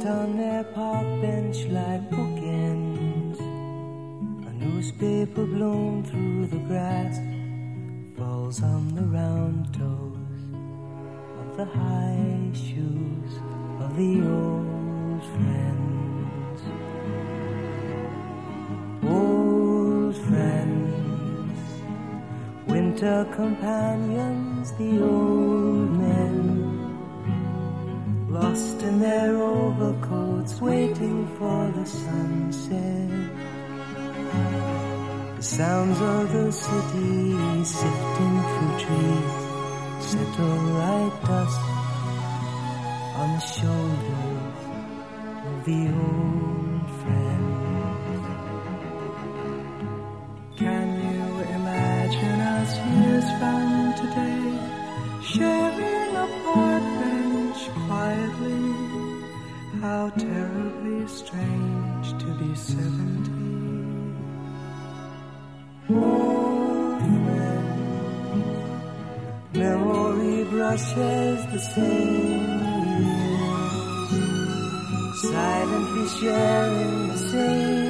Sat on their park bench like bookends. A newspaper blown through the grass falls on the round toes of the high shoes of the old friends. Old friends, winter companions, the old men, lost in their overcoats, waiting for the sunset. The sounds of the city sifting through trees settle like dust on the shoulders of the old friends. Can you imagine us years from today, sharing a park bench quietly? How terribly strange to be 70. Old friends, memory brushes the same years, silently sharing the same